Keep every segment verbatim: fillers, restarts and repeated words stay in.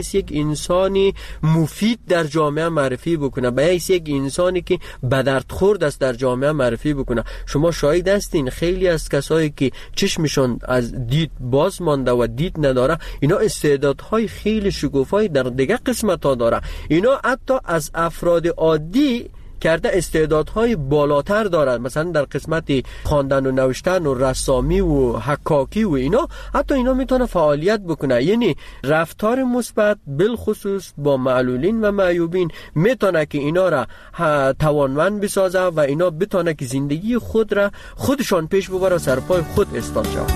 یک انسانی مفید در جامعه معرفی بکنه، به یک انسانی که به درد خورد است در جامعه معرفی بکنه. شما شاهد هستین خیلی از کسایی که چشمشون از دید باز مانده و دید نداره، اینا استعدادهای خیلی شگوفایی در دیگه قسمت ها داره. اینا حتی از افراد عادی کرده استعدادهای بالاتر دارد، مثلا در قسمت خواندن و نوشتن و رسامی و حکاکی و اینا، حتی اینا میتونه فعالیت بکنه. یعنی رفتار مثبت بالخصوص با معلولین و معیوبین میتونه که اینا را توانمند بسازه و اینا بتونه که زندگی خود را خودشان پیش ببره، سرپای خود استاد شود.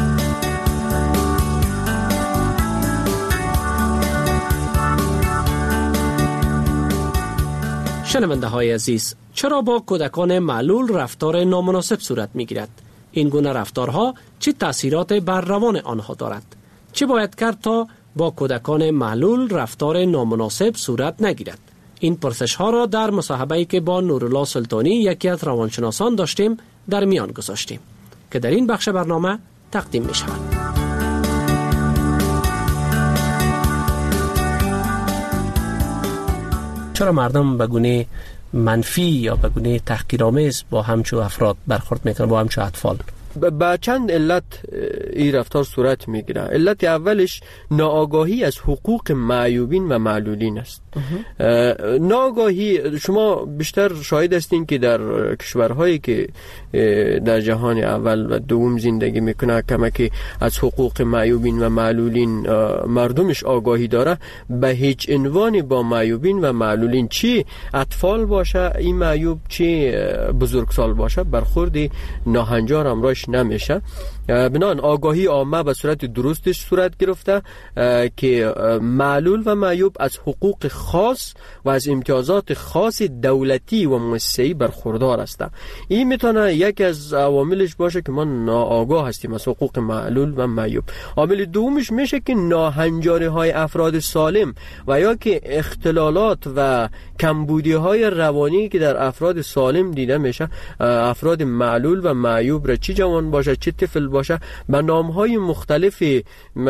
شنونده های عزیز، چرا با کودکان معلول رفتار نامناسب صورت می گیرد؟ این گونه رفتارها چه تأثیرات بر روان آنها دارد؟ چه باید کرد تا با کودکان معلول رفتار نامناسب صورت نگیرد؟ این پرسش ها را در مصاحبه‌ای که با نورالله سلطانی یکی از روانشناسان داشتیم در میان گذاشتیم که در این بخش برنامه تقدیم می شود. چرا مردم به گونه منفی یا به گونه تحقیرآمیز با همچو افراد برخورد میکنن، با همچو اطفال؟ با چند علت این رفتار صورت میگیره. علت اولش ناآگاهی از حقوق معیوبین و معلولین است. ناآگاهی، شما بیشتر شاهد هستین که در کشورهایی که در جهان اول و دوم زندگی میکنه کمکی از حقوق معیوبین و معلولین مردمش آگاهی داره، به هیچ عنوانی با معیوبین و معلولین، چی اطفال باشه این معیوب چی بزرگسال باشه، برخورد ناهنجار امراش نمیشه. بنان آگاهی عامه به صورت درستش صورت گرفته که معلول و معیوب از حقوق خاص و از امتیازات خاص دولتی و مؤسسه‌ای برخوردار هستند. این میتونه یکی از عواملش باشه که ما ناآگاه هستیم از حقوق معلول و معیوب. عامل دومش میشه که ناهنجاری های افراد سالم و یا که اختلالات و کمبودی های روانی که در افراد سالم دیده میشه، افراد معلول و معیوب را چه جوان باشه چه طفل باشه به نامهای مختلفی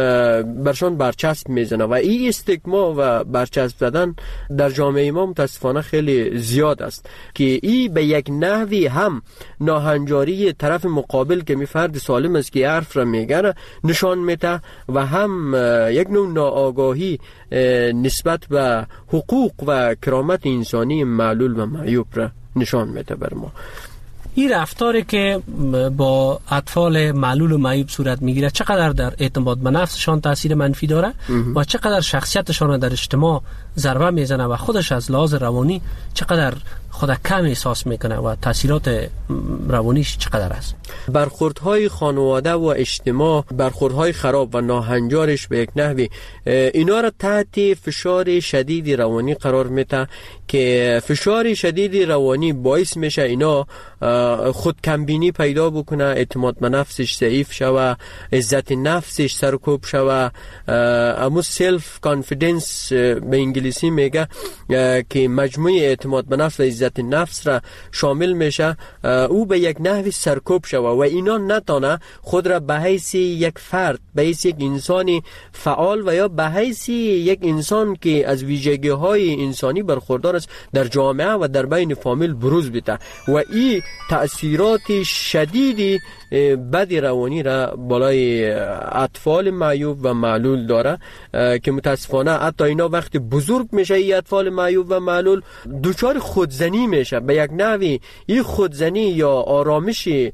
برشان برچسب میزنه و این استیگما و برچسب زدن در جامعه ما متاسفانه خیلی زیاد است که این به یک نحوی هم ناهنجاری طرف مقابل که می فرد سالم است که حرف را میگه نشان میده و هم یک نوع ناآگاهی نسبت به حقوق و کرامت انسانی معلول و معیوب را نشان میده بر ما. این رفتاری که با اطفال معلول و معیوب صورت میگیره چقدر در اعتماد به نفسشان تاثیر منفی داره و چقدر شخصیتشان در اجتماع ضربه میزنه و خودش از لحاظ روانی چقدر خود کم احساس میکنه و تاثیرات روانیش چقدر است؟ برخوردهای خانواده و اجتماع، برخوردهای خراب و ناهنجارش به یک نحوی اینا را تحت فشار شدید روانی قرار میده که فشار شدید روانی باعث میشه اینا خود کمبینی پیدا بکنه، اعتماد به نفسش ضعیف شوه، عزت نفسش سرکوب شوه، امو سلف کانفیدنس به انگلیسی میگه که مجموعه اعتماد به نفس و عزت نفس را شامل میشه، او به یک نحوی سرکوب شوه و اینا نتانه خود را به حیث یک فرد، به حیث یک انسانی فعال و یا به حیث یک انسان که از ویژگی های انسانی برخوردار است در جامعه و در بین فامیل بروز بده و این تأثیرات شدیدی بدی روانی را بالای اطفال معیوب و معلول داره که متاسفانه حتی اینا وقتی بزرگ میشه این اطفال معیوب و معلول دچار خودزنی میشه. به یک نحوی این خودزنی یا آرامشی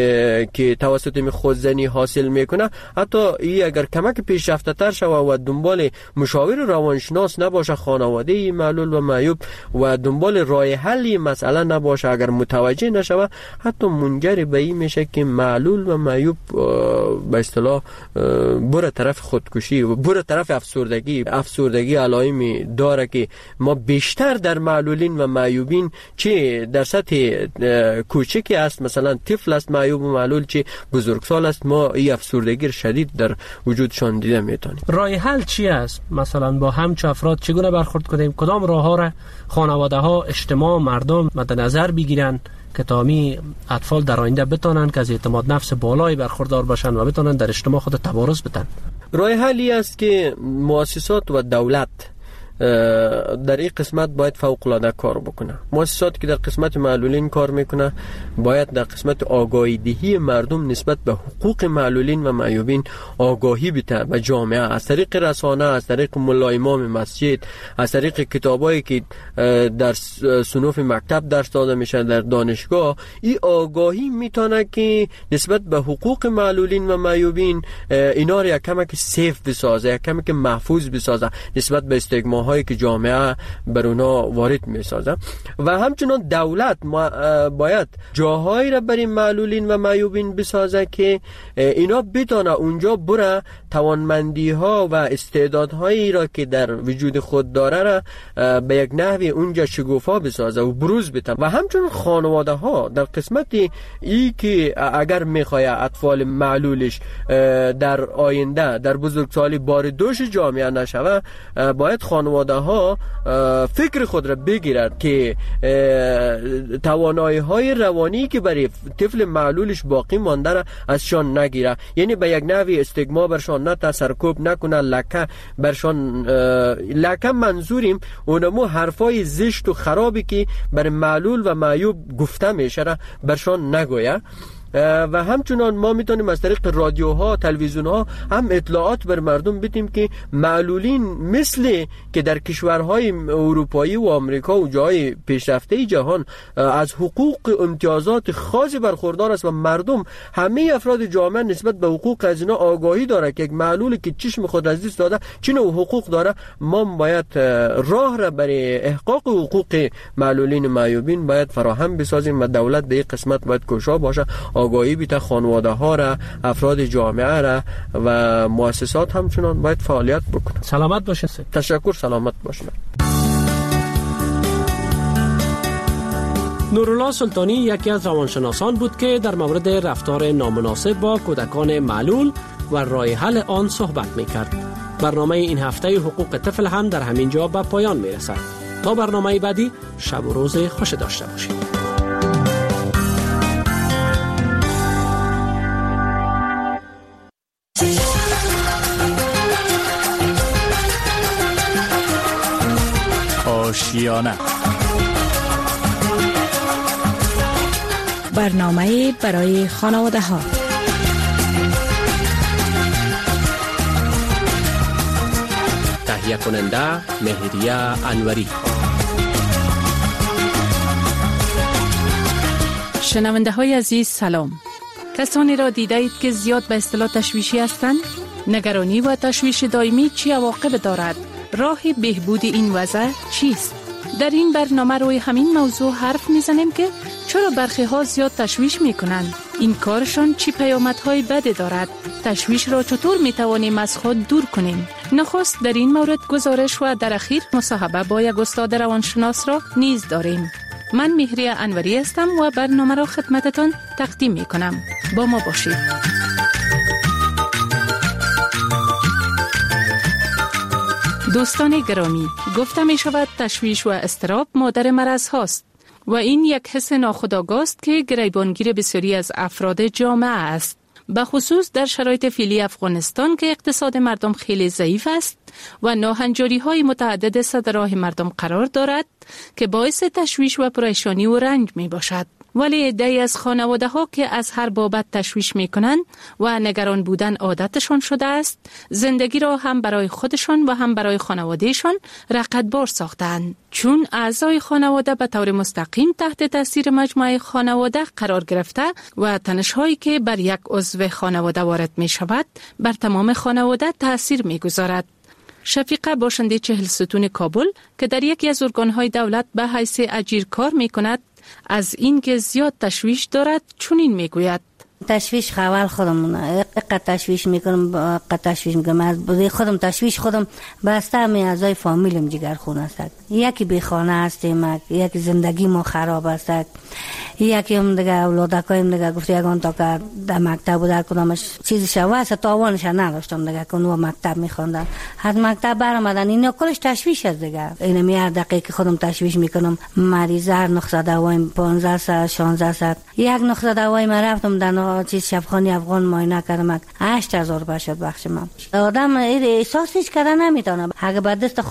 که توسط این خودزنی حاصل میکنه، حتی این اگر کمک پیشرفته تر شوه و دنبال مشاور روانشناس نباشه خانواده معلول و معیوب و دنبال راه حل مسئله نباشه، اگر متوجه نشوه، حتی منجر به این میشه که معلول و معیوب به اصطلاح بره طرف خودکشی و بره طرف افسردگی. افسردگی علائمی داره که ما بیشتر در معلولین و معیوبین چه در سطح کوچکی است، مثلا طفل است معیوب و معلول، چه بزرگسال است، ما این افسردگی شدید در وجودشان دیده میتونیم. راه حل چی است؟ مثلا با همچو افراد چگونه برخورد کنیم؟ کدام راه ها را خانواده ها، اجتماع، مردم مد نظر بگیرن که تامی اطفال در آینده بتونن که از اعتماد نفس بالایی برخوردار باشن و بتونن در اجتماع خود تبارز بدن؟ راه حلی است که مؤسسات و دولت در این قسمت باید فوق العاده کار بکنه. مؤسساتی که در قسمت معلولین کار میکنه باید در قسمت آگاهی دهی مردم نسبت به حقوق معلولین و معیوبین آگاهی بده به جامعه، از طریق رسانه، از طریق ملا امام مسجد، از طریق کتابایی که در صنوف مکتب درس داده میشه در دانشگاه. این آگاهی میتونه که نسبت به حقوق معلولین و معیوبین اینا رو یک کمک سیف بسازه، یک کمک محفوظ بسازه نسبت به استیگما هایی که جامعه بر اونا وارد می سازه. و همچنان دولت باید جاهایی را برای معلولین و معیوبین بسازه که اینا بتونه اونجا بره توانمندی ها و استعدادهایی را که در وجود خود داره را به یک نحوی اونجا شگوفا بسازه و بروز بده. و همچنان خانواده ها در قسمت ای که اگر میخواه اطفال معلولش در آینده در بزرگسالی بار دوش جامعه نشوه، باید خانواده ها فکر خود را بگیرد که توانایی های روانی که برای طفل معلولش باقی مانده را ازشان نگیره، یعنی به یک نوعی استیگما برشان نه سرکوب نکنه، لکه برشان لکه منظوریم اونمو حرفای زشت و خرابی که برای معلول و معیوب گفته میشه را برشان نگویه. و همچنان ما میتونیم از طریق رادیوها، تلویزیونها هم اطلاعات بر مردم بدیم که معلولین مثل که در کشورهای اروپایی و آمریکا و جای پیشرفته جهان از حقوق و امتیازات خاصی برخوردار است و مردم همه افراد جامعه نسبت به حقوق از اینا آگاهی داره که یک معلولی که چشم خود از دست داده چه نوع حقوق داره. ما باید راه را برای احقاق حقوق معلولین و معیوبین باید فراهم بسازیم و دولت به این قسمت باید کوشا باشه، آگاهی بیت خانواده ها را، افراد جامعه را و مؤسسات همچنان باید فعالیت بکنه. سلامت باشه. تشکر. سلامت باشه. نورالله سلطانی یکی از روانشناسان بود که در مورد رفتار نامناسب با کودکان معلول و راه حل آن صحبت می‌کرد. برنامه این هفته حقوق طفل هم در همین جا به پایان می‌رسد. تا برنامه بعدی شب و روز خوش داشته باشید. آشیانه، برنامه برای خانواده ها. تهیه کننده مهریه انوری. شنونده های عزیز سلام. کسانی را دیده اید که زیاد به اصطلاح تشویشی هستند؟ نگرانی و تشویش دائمی چه عواقب دارد؟ راه بهبود این وضع چیست؟ در این برنامه روی همین موضوع حرف میزنیم که چرا برخی ها زیاد تشویش میکنند؟ این کارشان چی پیامدهای بد دارد؟ تشویش را چطور میتوانیم از خود دور کنیم؟ نخست در این مورد گزارش و در اخیر مصاحبه با یک استاد روانشناس را نیز داریم. من مهریه انوری هستم و برنامه را خدمتتان تقدیم میکنم. با ما باشید. دوستان گرامی، گفته می شود تشویش و اضطراب مادر مرض هاست و این یک حس ناخودآگاه است که گریبانگیر بسیاری از افراد جامعه است. به خصوص در شرایط فعلی افغانستان که اقتصاد مردم خیلی ضعیف است و ناهنجاری های متعدد سر راه مردم قرار دارد که باعث تشویش و پریشانی و رنج می باشد. ولی عده‌ای از خانواده ها که از هر بابت تشویش می کنند و نگران بودن عادتشان شده است، زندگی را هم برای خودشان و هم برای خانوادهشان رقتبار ساختند. چون اعضای خانواده به طور مستقیم تحت تاثیر مجموعه خانواده قرار گرفته و تنش‌هایی که بر یک عضو خانواده وارد می شود بر تمام خانواده تاثیر می گذارد. شفیقه باشنده چهل ستون کابل که در یکی از ارگان‌های دولت به حیث اجیر کار می کند، از این که زیاد تشویش دارد چنین می گوید: تشویش خوال خودم اقدر تشویش میکنم اقدر تشویش میکنم از خودم تشویش خودم بسته همه اعضای فامیلم جگر خون است. یکی بی خانه هستیم، یکی زندگی ما خراب است، یکی هم دیگه اولادکایم دیگه گفته یگان تا که در مکتب بود در کدامش چیزی شواسته تاوانش نداشتم دیگه که اونو مکتب میخوندن از مکتب برآمدن اینا کلش تشویش است دیگه. اینم هر دقیقه خودم تشویش میکنم مریض هر نقطه دوایم پانزده ساعت شانزده ساعت یک نقطه دوایم من رفتم در چیز شفاخانه افغان معاینه کردم هشت هزار باشد بخش من آدم احساسش کردن نمیتونه اگه بعد دست